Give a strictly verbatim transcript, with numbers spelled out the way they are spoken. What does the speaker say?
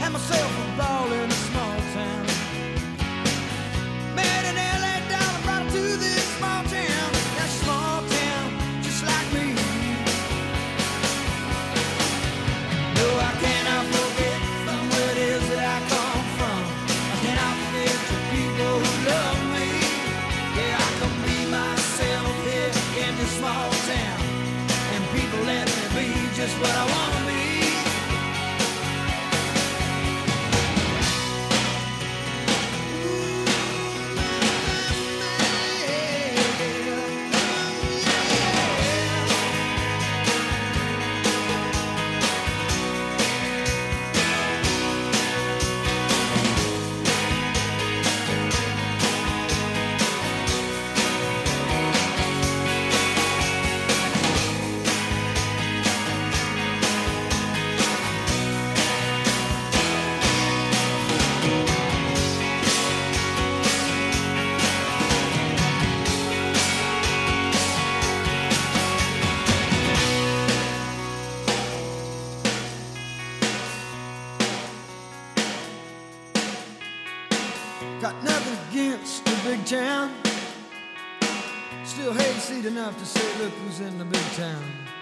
Had myself a ball in a small town. Met an L A dollar, brought her to this small town. That small town, just like me. No, I cannot forget from where it is that I come from. I cannot forget the people who love me. Yeah, I can be myself here in this small town, and people let me be just what I want to be. Got nothing against the big town. Still hayseed enough to say, look who's in the big town.